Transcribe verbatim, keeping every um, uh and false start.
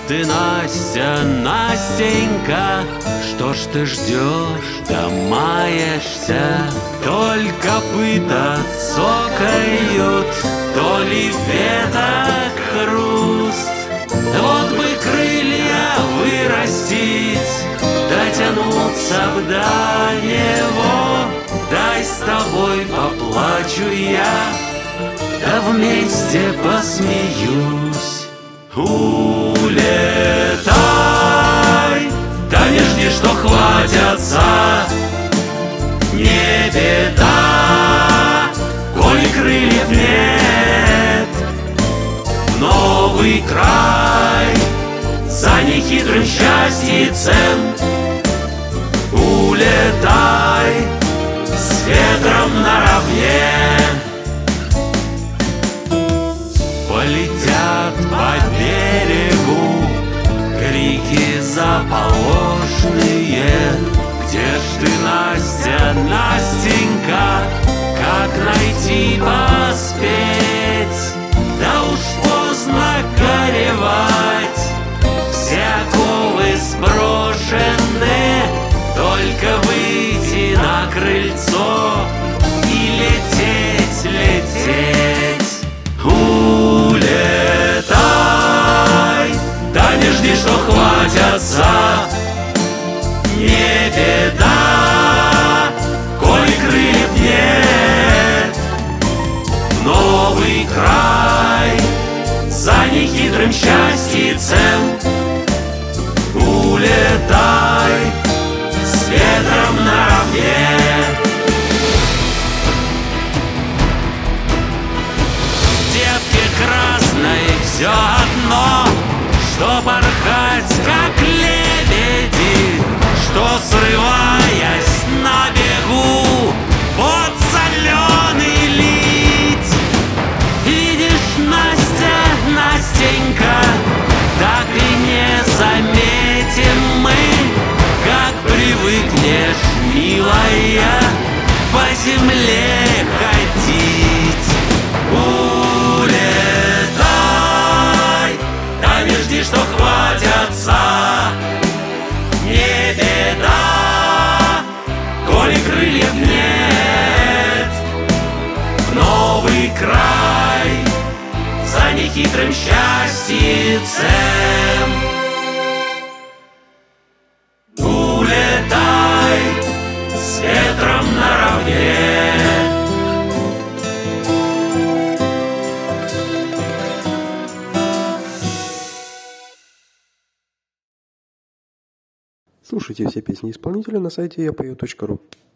ты, Настя, Настенька? Что ж ты ждешь, да маешься? То ли копыта цокают, то ли веток хруст. Вот бы крылья вырастить, дотянуться б до него. Дай с тобой поплачу я, да вместе посмеюсь. Улетай, да не жди, что хватятся. Не беда, коли крыльев нет. Новый край за нехитрым счастьем. Улетай с ветром наравне. Полетят по берегу крики заполошные. Где ж ты, Настя, Настенька? Как найти, поспеть? Да уж поздно горевать. Все оковы сброшены. Только выйти на крыльцо и лететь, лететь. Улетай, да не жди, что хватятся. Не беда, коли крыльев нет. Новый край за нехитрым счастьем. Улетай с ветром наравне. Девке красной все одно, что порхать, как лебеди, что, срываясь на бегу, под соленый лить. Видишь, Настя, Настенька, так и не заметим мы, как привыкнешь, милая, по земле ходить. Улетай, да не жди, что хватятся. Не беда, коли крыльев нет. В новый край за нехитрым счастьем. Улетай с ветром наравне. Слушайте все песни исполнителя на сайте я пою точка ру.